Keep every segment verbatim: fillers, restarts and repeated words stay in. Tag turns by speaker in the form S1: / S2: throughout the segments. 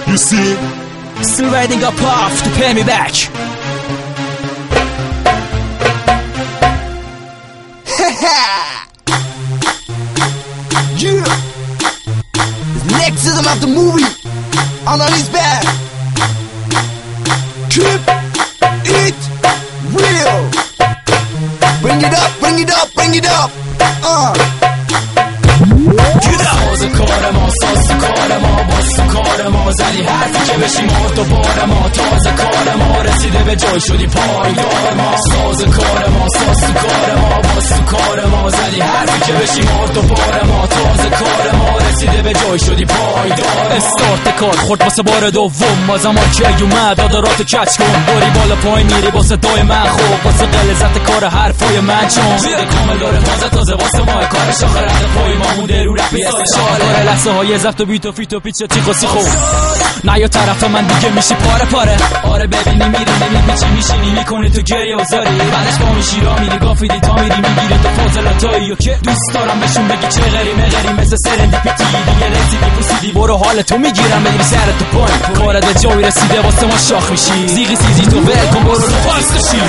S1: You see?
S2: Still waiting up off to pay me back.
S3: Yeah. Next is about the movie. Analyse back. Keep it real. Bring it up, bring it up, bring it up. Uh.
S2: Get up. ساز کار ما، ساز کار ما، باز کار ما، زنی حرفی که بشیم دوباره ما، تازه کار ما، رسیده به جای شدی پایدار ما. ساز کار ما، ساز کار ما، باز کار ما، زنی حرفی که بشیم دوباره ما، تازه کار ما، رسیده به جای شدی پایدار. استارت کار خورد واسه بار دوم، ما زمان که اومد آدارات کچ کن، باری بالا پای میری با صدای من، خوب واسه غلظت کار حرفای من، چون زیر کامل داره تازه تازه واسه ما، کارش آخرت پای ما مونده رو رپی استشاره. لحظه های زفت و بیت و فیت و پیچ تیخ و سیخو، نه یا طرف من دیگه میشی پاره پاره. آره ببینی میری نمیپیچی میشینی میکنی تو گریه و زاری، بعدش با میشی را میری گافیدی تا میری میگیری تو فاضلاتایی و که دوست دارم بهشون بگی چه غری مغری مثل سرندیپیتی، دیگه رسیدی پوسیدی برو حال تو میگیرم بگیری سر تو پایین، کارت به جایی رسیده واسه ما شاخ میشی، زیغی سیزی تو ول کن برو رو پاس کشی.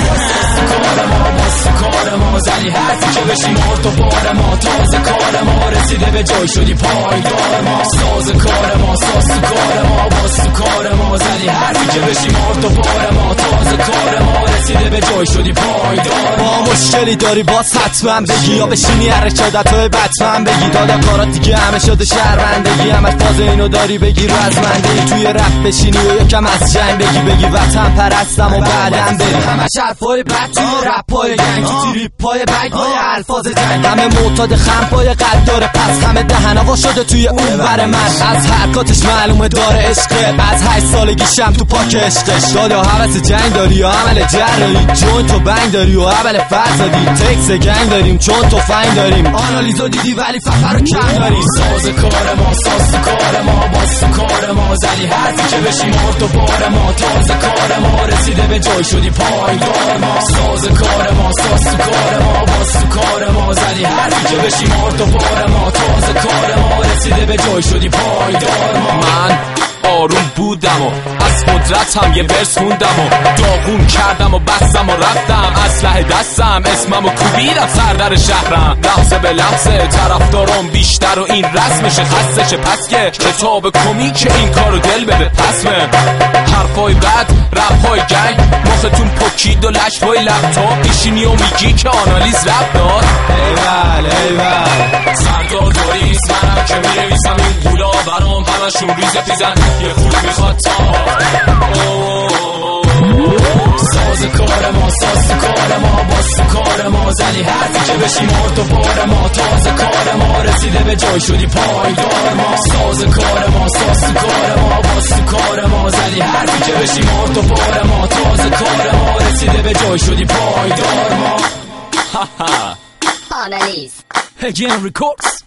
S2: کار ما باز کار ما، زنی حرفی که بشیم دوباره ما، تازه کار ما، رسیده به جای شدی پایدار ما. ساز کار ما، ساز کار ما، باز کار ما، زنی حرفی که بشیم دوباره ما، تازه کار ما، رسیده به جای شدی پایدار.
S3: با مشکلی داری باز حتما بگی، یا بشینی حرکاتهای بتمن بگی، دادا کارات دیگه همه شده شرمندگی، همش فاز اینو داری بگی رزمندگی، توی رپ بشینی و یکم از جنگ بگی، بگی وطن پرستم و بعدم بری، همش حرفای بد توی رپای گنگ، تو تریپای بگ های الفاظ جنگ، همه معتاد خمپای قد داره، پس همه دهنوا شده توی اون بر من، از حرکاتش معلومه داره عشقه، از هشت سالگیشم تو پاک عشقش، دادا حوث جنگ داری یا عمل جراحی، جون تو بنگ داری و عمل فرزادی، تکس گنگ داریم چون تو فنگ داریم، آنالیزو دیدی ولی فخر رو کم داریم.
S2: ساز کار ما، ساز کار ما، باز کار ما، زنی حرفی که بشیم دوباره ما، تازه کار ما، رسیده به جای شدی پایدار ما. ساز کار ما، ساز کار ما، باز کار ما، زنی حرفی که بشیم دوباره ما، تازه کار ما، رسیده به جای شدی پایدار ما.
S1: من آروم بودم و از قدرتم یه برس خوندم و داغون کردم و بستم و رفتم، اسلحه دستم اسمم و کوبیدم سر در شهرم، لحظه به لحظه طرفدارم بیشتر و این رسمشه خستشه، پس که کتاب کمیک این کارو دل بده پسمه، حرفای بد رپای گنگ مختون پکید و لشتای لپتاپ، پیشینی و میگی که آنالیز رپ داد.
S3: ایول ایول
S1: سردار داریست منم که میرویسم این گولا برام همشون ریزه پیزن، یه خود میخواد تا
S2: ساز کار ما، ساز کار ما، باز کار ما، زنی حرفی که بشیم دوباره ما، تازه کار ما، رسیده به جای شدی پایدار ما. ساز کار ما، ساز کار ما، باز کار ما، زنی حرفی که بشیم دوباره ما، تازه کار ما، رسیده به جای شدی پایدار ما.
S4: Analyse.
S2: Again Records.